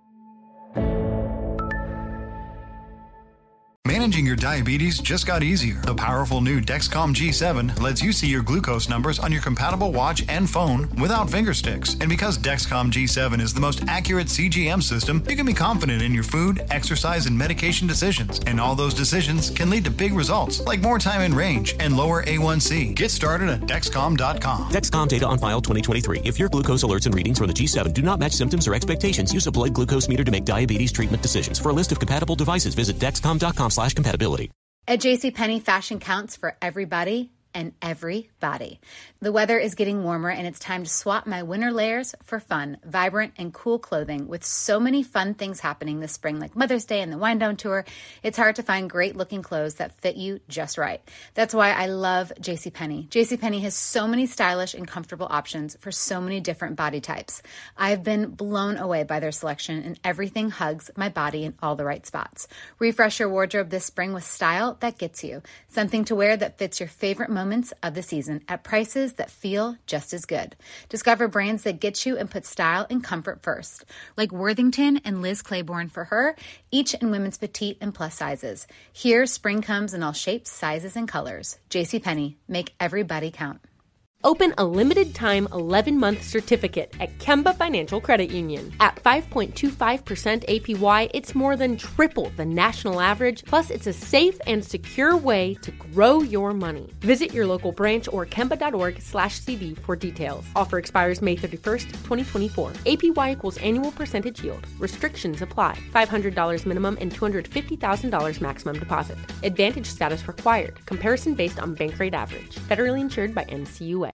Speaker 14: Managing your diabetes just got easier. The powerful new Dexcom G seven lets you see your glucose numbers on your compatible watch and phone without finger sticks. And because Dexcom G seven is the most accurate C G M system, you can be confident in your food, exercise, and medication decisions. And all those decisions can lead to big results, like more time in range and lower A one C. Get started at Dexcom dot com.
Speaker 15: Dexcom data on file twenty twenty-three. If your glucose alerts and readings from the G seven do not match symptoms or expectations, use a blood glucose meter to make diabetes treatment decisions. For a list of compatible devices, visit Dexcom dot com slash compatibility.
Speaker 16: At JCPenney, fashion counts for everybody and everybody. The weather is getting warmer and it's time to swap my winter layers for fun, vibrant, and cool clothing. With so many fun things happening this spring, like Mother's Day and the Wind Down Tour, it's hard to find great looking clothes that fit you just right. That's why I love JCPenney. JCPenney has so many stylish and comfortable options for so many different body types. I've been blown away by their selection, and everything hugs my body in all the right spots. Refresh your wardrobe this spring with style that gets you. Something to wear that fits your favorite moments of the season at prices that feel just as good. Discover brands that get you and put style and comfort first, like Worthington and Liz Claiborne for her, each in women's petite and plus sizes. Here, spring comes in all shapes, sizes, and colors. JCPenney, make everybody count.
Speaker 17: Open a limited-time eleven-month certificate at Kemba Financial Credit Union. At five point two five percent A P Y, it's more than triple the national average, plus it's a safe and secure way to grow your money. Visit your local branch or kemba.org slash CD for details. Offer expires May thirty-first, twenty twenty-four. A P Y equals annual percentage yield. Restrictions apply. five hundred dollars minimum and two hundred fifty thousand dollars maximum deposit. Advantage status required. Comparison based on bank rate average. Federally insured by N C U A.